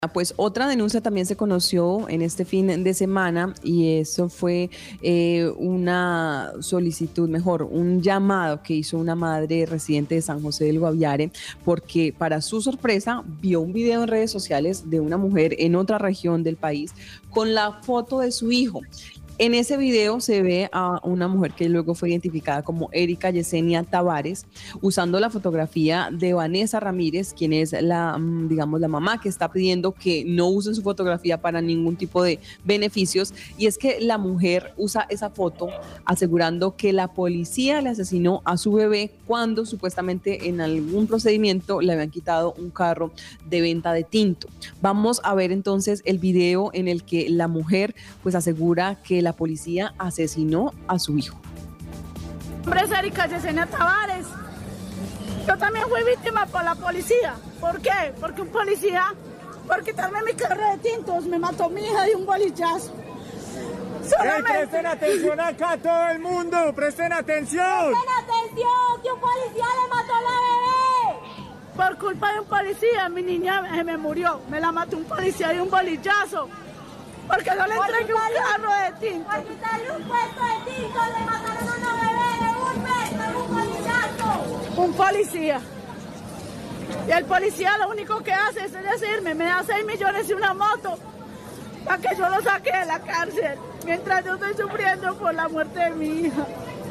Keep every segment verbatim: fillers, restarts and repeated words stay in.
Pues otra denuncia también se conoció en este fin de semana y eso fue eh, una solicitud, mejor, un llamado que hizo una madre residente de San José del Guaviare porque para su sorpresa vio un video en redes sociales de una mujer en otra región del país con la foto de su hijo. En ese video se ve a una mujer que luego fue identificada como Erika Yesenia Tavares, usando la fotografía de Vanessa Ramírez, quien es la, digamos, la mamá que está pidiendo que no usen su fotografía para ningún tipo de beneficios. Y es que la mujer usa esa foto asegurando que la policía le asesinó a su bebé cuando supuestamente en algún procedimiento le habían quitado un carro de venta de tinto. Vamos a ver entonces el video en el que la mujer pues asegura que la policía asesinó a su hijo. Mi nombre es Erika Yesenia Tavares. Yo también fui víctima por la policía. ¿Por qué? Porque un policía, por quitarme mi carro de tintos, me mató a mi hija de un bolichazo. Solamente... Hey, presten atención acá todo el mundo, presten atención. Presten atención, que un policía le mató a la bebé. Por culpa de un policía, mi niña se me murió. Me la mató un policía de un bolichazo. Porque no le entregué un carro de tinto. Por quitarle un puesto de tinto, le mataron a una bebé de un mes con un polichazo. Un policía. Y el policía lo único que hace es decirme, me da seis millones y una moto para que yo lo saque de la cárcel, mientras yo estoy sufriendo por la muerte de mi hija.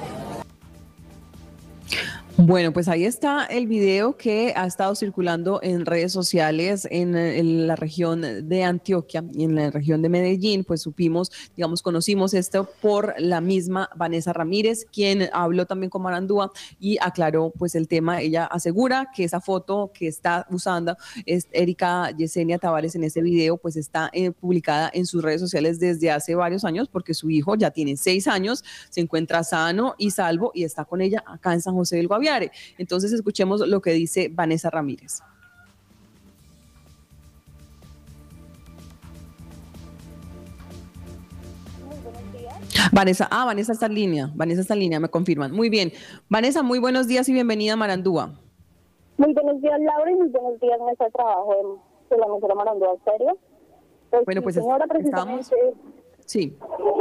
Bueno, pues ahí está el video que ha estado circulando en redes sociales en, en la región de Antioquia y en la región de Medellín. Pues supimos, digamos, conocimos esto por la misma Vanessa Ramírez, quien habló también con Marandúa y aclaró pues el tema. Ella asegura que esa foto que está usando es Erika Yesenia Tavares en ese video, pues está eh, publicada en sus redes sociales desde hace varios años porque su hijo ya tiene seis años, se encuentra sano y salvo y está con ella acá en San José del Guaviare. Entonces escuchemos lo que dice Vanessa Ramírez. Muy buenos días. Vanessa, ah, Vanessa está en línea, Vanessa está en línea, me confirman. Muy bien. Vanessa, muy buenos días y bienvenida a Marandúa. Muy buenos días, Laura, y muy buenos días, mesa de trabajo de, de la emisora Marandúa Estéreo. Pues, bueno, sí, pues señora, estamos... precisamente... Sí.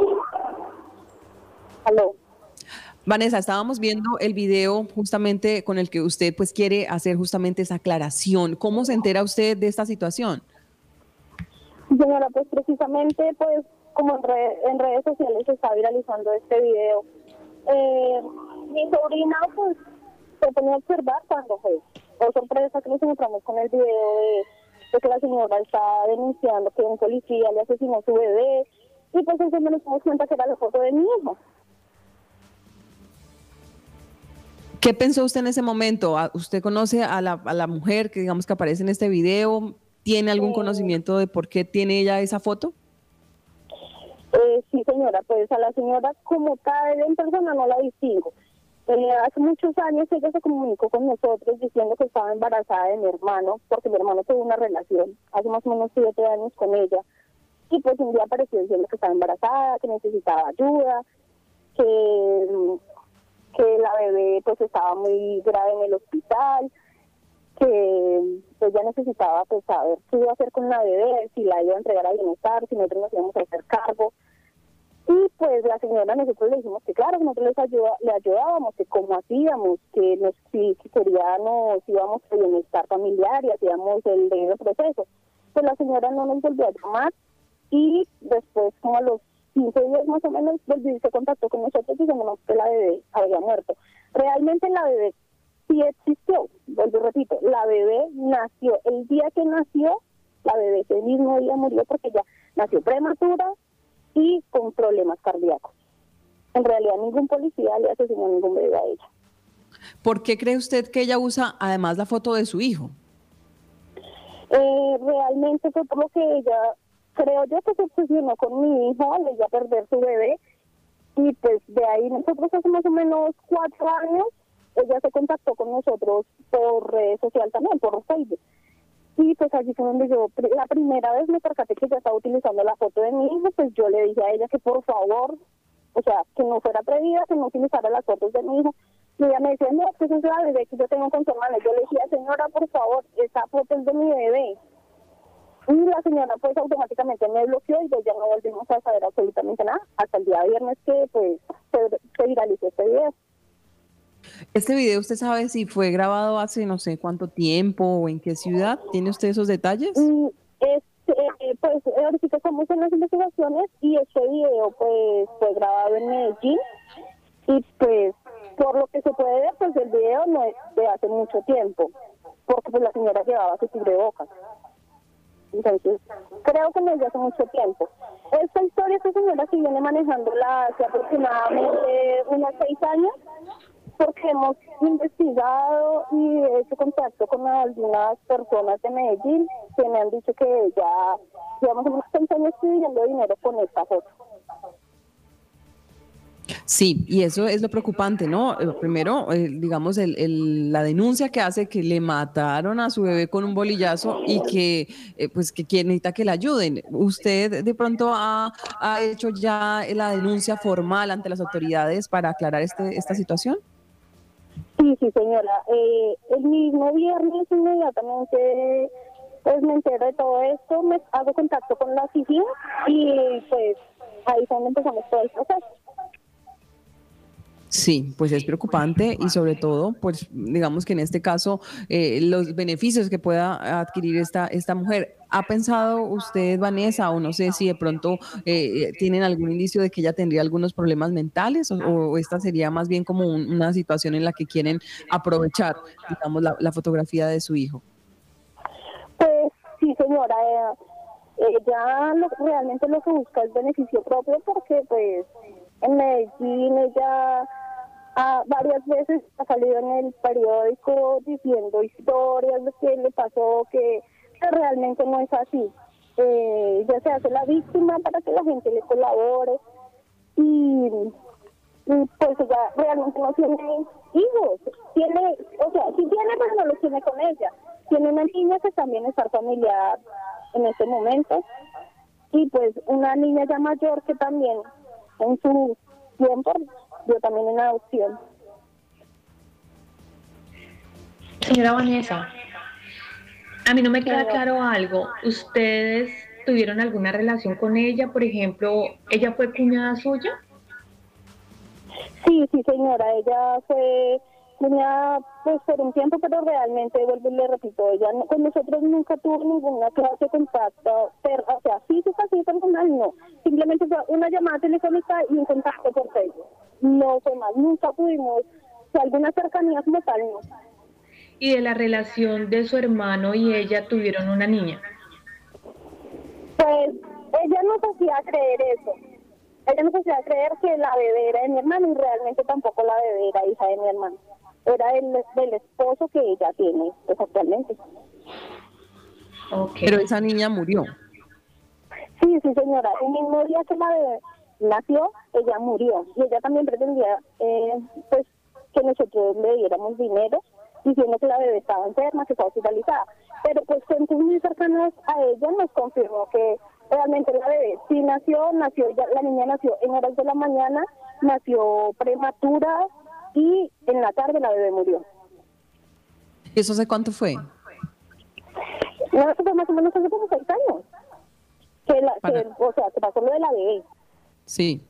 Aló. Vanessa, estábamos viendo el video justamente con el que usted pues quiere hacer justamente esa aclaración. ¿Cómo se entera usted de esta situación? Señora, pues precisamente, pues como en, red, en redes sociales se está viralizando este video, eh, mi sobrina pues se ponía a observar cuando fue, oh sorpresa que nos encontramos con el video de, de que la señora está denunciando que un policía le asesinó a su bebé, y pues entonces nos dimos cuenta que era la foto de mi hijo. ¿Qué pensó usted en ese momento? ¿Usted conoce a la, a la mujer que digamos que aparece en este video? ¿Tiene algún eh, conocimiento de por qué tiene ella esa foto? Eh, sí, señora, pues a la señora como tal en persona no la distingo. Eh, hace muchos años ella se comunicó con nosotros diciendo que estaba embarazada de mi hermano, porque mi hermano tuvo una relación hace más o menos siete años con ella. Y pues un día apareció diciendo que estaba embarazada, que necesitaba ayuda, que... que la bebé pues estaba muy grave en el hospital, que pues ya necesitaba pues saber qué iba a hacer con la bebé, si la iba a entregar a bienestar, si nosotros nos íbamos a hacer cargo. Y pues la señora, nosotros le dijimos que claro, que nosotros les ayuda, le ayudábamos, que cómo hacíamos, que nos, si, si quería nos íbamos a bienestar familiar y hacíamos el debido proceso. Pues la señora no nos volvió a llamar y después como a los quince días más o menos volvió y se contactó con nosotros diciéndonos que la bebé había muerto. Realmente la bebé sí existió, vuelvo y repito, la bebé nació, el día que nació, la bebé ese mismo día murió porque ella nació prematura y con problemas cardíacos. En realidad ningún policía le asesinó a ningún bebé a ella. ¿Por qué cree usted que ella usa además la foto de su hijo? Eh, realmente fue por lo que ella... Creo yo que se obsesionó con mi hijo, le iba a perder su bebé, y pues de ahí nosotros hace más o menos cuatro años, ella se contactó con nosotros por redes sociales también, por Facebook. Y pues allí fue donde yo, la primera vez me percaté que ella estaba utilizando la foto de mi hijo, pues yo le dije a ella que por favor, o sea, que no fuera atrevida, que no utilizara las fotos de mi hijo. Y ella me decía, no, que esa es la bebé que yo tengo con su hermana. Yo le decía, señora, por favor, esa foto es de mi bebé. Y la señora pues automáticamente me bloqueó y pues ya no volvimos a saber absolutamente nada hasta el día viernes que pues se, se viralizó este video. Este video, ¿usted sabe si fue grabado hace no sé cuánto tiempo o en qué ciudad? ¿Tiene usted esos detalles? Y este, eh, pues ahorita estamos en las investigaciones y este video pues fue grabado en Medellín y pues por lo que se puede ver pues el video no es de hace mucho tiempo porque pues la señora llevaba su cubrebocas. Entonces, creo que no es de hace mucho tiempo. Esta historia, esta señora que viene manejándola hace aproximadamente unos seis años, porque hemos investigado y hecho contacto con algunas personas de Medellín que me han dicho que ya llevamos unos seis años pidiendo dinero con esta foto. Sí, y eso es lo preocupante, ¿no? Eh, Primero, eh, digamos, el, el- la denuncia que hace que le mataron a su bebé con un bolillazo y que, eh, pues, que quiere- necesita que le ayuden. ¿Usted de pronto ha, ha hecho ya la denuncia formal ante las autoridades para aclarar este, esta situación? Sí, sí, señora. Eh, el mismo viernes inmediatamente pues me entero de todo esto, me hago contacto con la C I G I y pues ahí es donde empezamos todo el proceso. Sí, pues es preocupante y sobre todo, pues digamos que en este caso, eh, los beneficios que pueda adquirir esta, esta mujer. ¿Ha pensado usted, Vanessa, o no sé si de pronto eh, tienen algún indicio de que ella tendría algunos problemas mentales o, o esta sería más bien como un- una situación en la que quieren aprovechar, digamos, la, la fotografía de su hijo? Pues sí, señora, eh, ella lo- realmente lo que busca es beneficio propio porque pues en Medellín ella ah, varias veces ha salido en el periódico diciendo historias de que le pasó, que, que realmente no es así. Eh, ella se hace la víctima para que la gente le colabore y, y pues ella realmente no tiene hijos, tiene, o sea, sí tiene pero no los tiene con ella, tiene una niña que también es familiar en este momento y pues una niña ya mayor que también en su tiempo dio también en adopción. Señora Vanessa, a mí no me queda Señor. claro algo. ¿Ustedes tuvieron alguna relación con ella? Por ejemplo, ¿ella fue cuñada suya? Sí, sí, señora, ella fue cuñada pues por un tiempo, pero realmente, vuelvo y le repito, ella no- con nosotros nunca tuvo ninguna clase de contacto, per- o sea, física, sí, personal, no. Simplemente fue una llamada telefónica y un contacto por Facebook. No fue más, nunca pudimos, o sea, alguna cercanía como tal, no. Y de la relación de su hermano y ella tuvieron una niña. Pues ella nos hacía creer eso. Ella nos hacía creer que la bebé era de mi hermano y realmente tampoco la bebé era hija de mi hermano. Era del, del esposo que ella tiene pues, actualmente. Ok. Pero esa niña murió. Sí, sí, señora. El mismo día que la bebé nació, ella murió. Y ella también pretendía eh, pues que nosotros le diéramos dinero diciendo que la bebé estaba enferma, que estaba hospitalizada. Pero pues fuentes muy cercanas a ella nos confirmó que realmente la bebé sí nació, nació ya, la niña nació en horas de la mañana, nació prematura y en la tarde la bebé murió. ¿Y eso hace cuánto fue? No, eso fue más o menos hace como seis años. Que la, Para- que, o sea, que pasó lo de la bebé. Sí.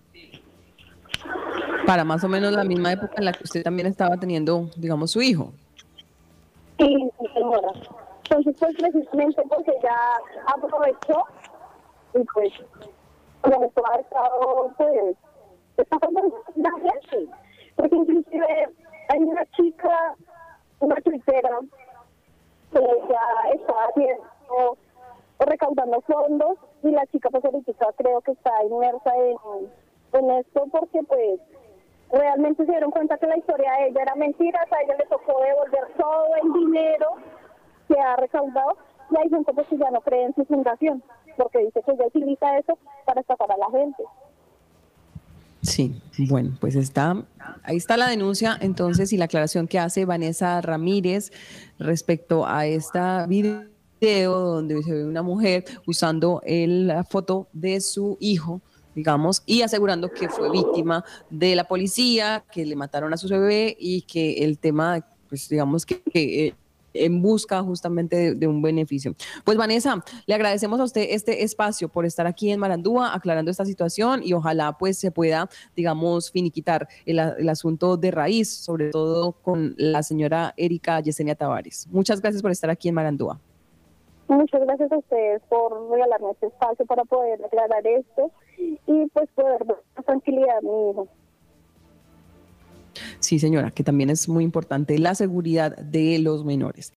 Para más o menos la misma época en la que usted también estaba teniendo, digamos, su hijo. Sí, sí, señora. Entonces, pues precisamente porque ya aprovechó y pues comenzó a estado, pues, está pasando la gente. Porque inclusive hay una chica, una tuitera, que ya está haciendo o recaudando fondos y la chica pues ahorita creo que está inmersa en, en esto porque pues realmente se dieron cuenta que la historia de ella era mentira, a ella le tocó devolver todo el dinero que ha recaudado y hay gente pues que ya no cree en su fundación porque dice que ella utiliza eso para estafar a la gente. Sí, bueno, pues está, ahí está la denuncia entonces y la aclaración que hace Vanessa Ramírez respecto a esta video donde se ve una mujer usando el- la foto de su hijo, digamos, y asegurando que fue víctima de la policía, que le mataron a su bebé y que el tema, pues digamos que, que, eh, en busca justamente de, de un beneficio. Pues Vanessa, le agradecemos a usted este espacio por estar aquí en Marandúa aclarando esta situación y ojalá pues se pueda, digamos, finiquitar el, el asunto de raíz, sobre todo con la señora Erika Yesenia Tavares. Muchas gracias por estar aquí en Marandúa. Muchas gracias a ustedes por regalarme este espacio para poder aclarar esto y pues poder dar tranquilidad a mi hijo. Sí, señora, que también es muy importante la seguridad de los menores.